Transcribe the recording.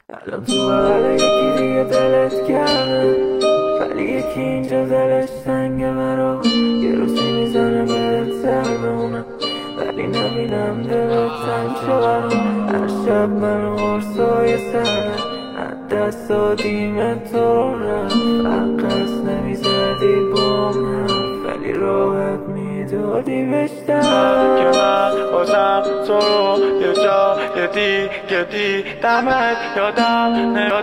الان تو بغل یکی دیگه دلت گرمه، ولی یکی اینجا دلش تنگه. مرا یه روزی میزنه بهت ضربه، ولی نبینم دلت تنگ شه برام. هر شب منو قرصای سره از دست دادیم تو رو رفت. عقص نمیزدی بام حرف، ولی راحت میدادی بشتر. که من بازم تو رو یه جا یه دیگه دیدمت، یادم